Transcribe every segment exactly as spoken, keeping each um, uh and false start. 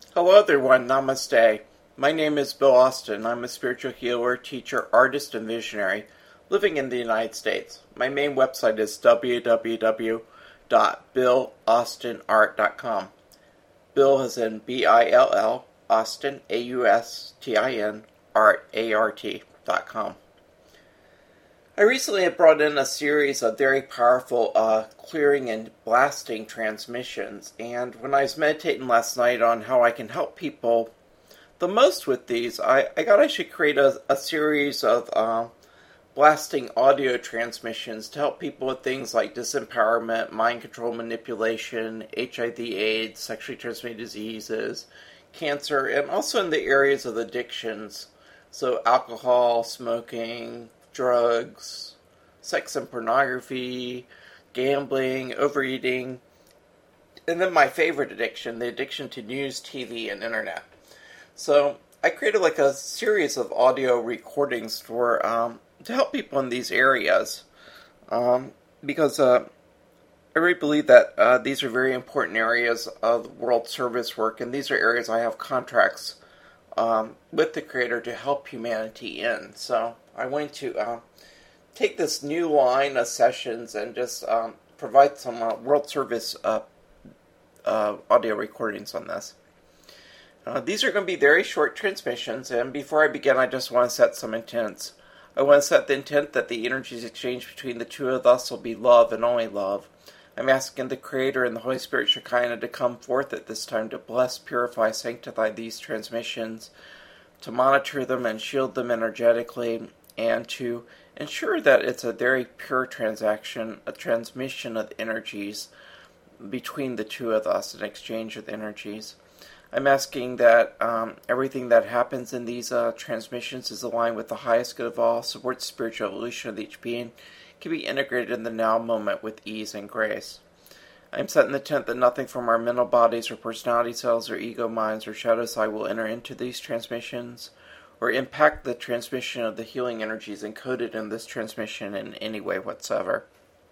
Hello everyone, namaste. My name is Bill Austin. I'm a spiritual healer, teacher, artist, and visionary living in the United States. My main website is w w w dot bill austin art dot com. Bill is in B I L L, Austin, A U S T I N, art, A R T dot com. I recently have brought in a series of very powerful uh, clearing and blasting transmissions, and when I was meditating last night on how I can help people the most with these, I, I thought I should create a, a series of uh, blasting audio transmissions to help people with things like disempowerment, mind control manipulation, H I V AIDS, sexually transmitted diseases, cancer, and also in the areas of addictions, so alcohol, smoking, drugs, sex and pornography, gambling, overeating, and then my favorite addiction, the addiction to news, T V, and internet. So I created like a series of audio recordings for um, to help people in these areas, um, because uh, I really believe that uh, these are very important areas of world service work, and these are areas I have contracts um, with the Creator to help humanity in. So I wanted to uh, take this new line of sessions and just um, provide some uh, world service uh, uh, audio recordings on this. Uh, these are going to be very short transmissions, and before I begin, I just want to set some intents. I want to set the intent that the energies exchanged between the two of us will be love and only love. I'm asking the Creator and the Holy Spirit Shekinah to come forth at this time to bless, purify, sanctify these transmissions, to monitor them and shield them energetically, and to ensure that it's a very pure transaction, a transmission of energies between the two of us, an exchange of energies. I'm asking that um, everything that happens in these uh, transmissions is aligned with the highest good of all, supports spiritual evolution of each being, can be integrated in the now moment with ease and grace. I am setting the intent that nothing from our mental bodies or personality cells or ego minds or shadow side will enter into these transmissions or impact the transmission of the healing energies encoded in this transmission in any way whatsoever.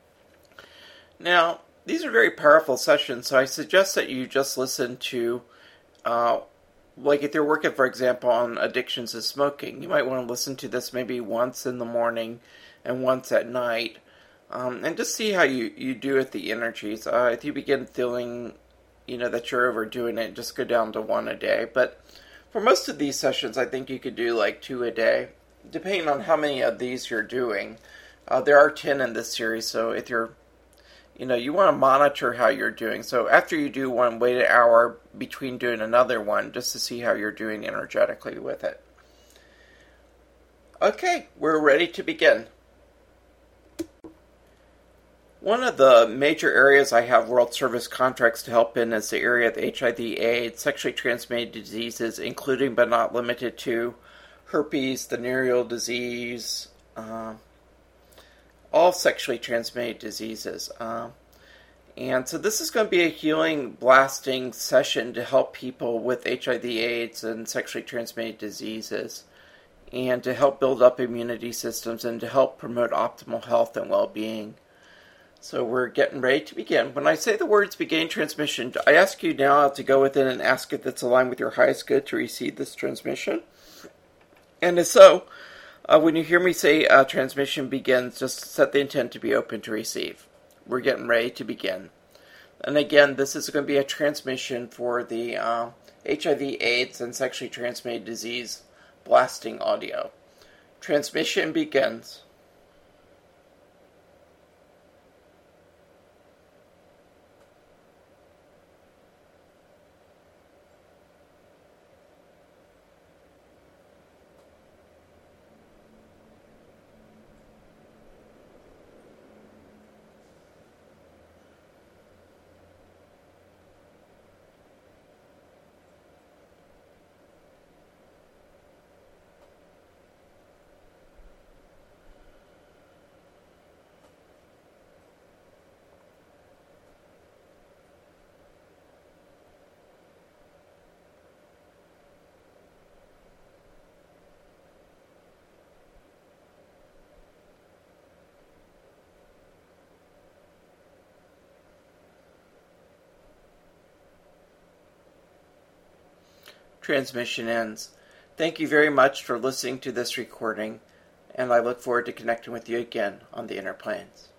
Now, these are very powerful sessions, so I suggest that you just listen to Uh, like if you're working, for example, on addictions to smoking, you might want to listen to this maybe once in the morning and once at night, um, and just see how you, you do with the energies. Uh, if you begin feeling, you know, that you're overdoing it, just go down to one a day. But for most of these sessions, I think you could do like two a day, depending on how many of these you're doing. Uh, there are ten in this series, so if you're You know, you want to monitor how you're doing. So after you do one, wait an hour between doing another one just to see how you're doing energetically with it. Okay, we're ready to begin. One of the major areas I have World Service contracts to help in is the area of H I V AIDS, sexually transmitted diseases, including but not limited to herpes, venereal disease, uh, all sexually transmitted diseases. Uh, and so this is going to be a healing, blasting session to help people with H I V AIDS and sexually transmitted diseases, and to help build up immunity systems and to help promote optimal health and well-being. So we're getting ready to begin. When I say the words begin transmission, I ask you now to go within and ask if it's aligned with your highest good to receive this transmission. And if so, Uh, when you hear me say uh, transmission begins, just set the intent to be open to receive. We're getting ready to begin. And again, this is going to be a transmission for the uh, H I V AIDS and sexually transmitted disease blasting audio. Transmission begins. transmission ends. Thank you very much for listening to this recording, and I look forward to connecting with you again on the inner planes.